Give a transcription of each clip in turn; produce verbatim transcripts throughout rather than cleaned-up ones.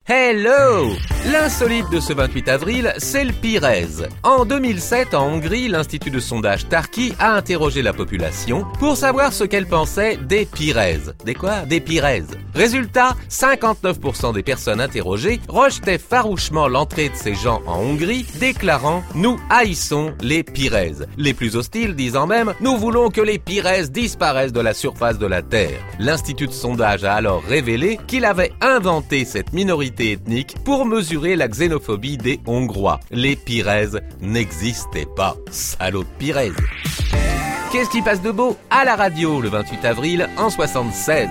Hello! L'insolite de ce vingt-huit avril, c'est le Pires. En deux mille sept, en Hongrie, l'institut de sondage Tarki a interrogé la population pour savoir ce qu'elle pensait des Pires. Des quoi? Des Pires. Résultat, cinquante-neuf pour cent des personnes interrogées rejetaient farouchement l'entrée de ces gens en Hongrie, déclarant « Nous haïssons les Pires ». Les plus hostiles disant même « Nous voulons que les Pires disparaissent de la surface de la Terre ». L'institut de sondage a alors révélé qu'il avait inventé cette minorité ethnique pour mesurer la xénophobie des Hongrois. Les Pires n'existaient pas. Salaud de Pires. Qu'est-ce qui passe de beau à la radio le vingt-huit avril en soixante-seize?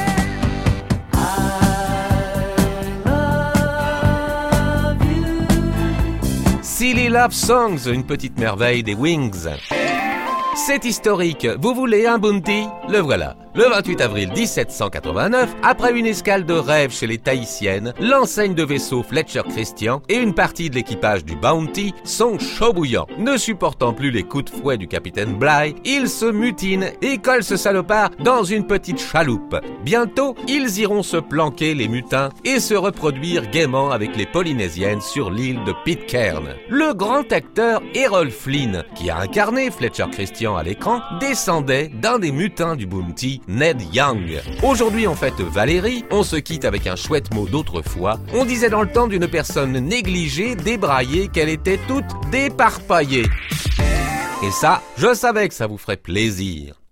Silly Love Songs, une petite merveille des Wings. C'est historique. Vous voulez un bounty? Le voilà. Le vingt-huit avril dix-sept cent quatre-vingt-neuf, après une escale de rêve chez les Tahitiennes, l'enseigne de vaisseau Fletcher Christian et une partie de l'équipage du Bounty sont chauds bouillants. Ne supportant plus les coups de fouet du capitaine Bligh, ils se mutinent et collent ce salopard dans une petite chaloupe. Bientôt, ils iront se planquer, les mutins, et se reproduire gaiement avec les Polynésiennes sur l'île de Pitcairn. Le grand acteur Errol Flynn, qui a incarné Fletcher Christian à l'écran, descendait d'un des mutins du Bounty, Ned Young. Aujourd'hui on fête Valérie, on se quitte avec un chouette mot d'autrefois. On disait dans le temps d'une personne négligée, débraillée, qu'elle était toute déparpaillée. Et ça, je savais que ça vous ferait plaisir.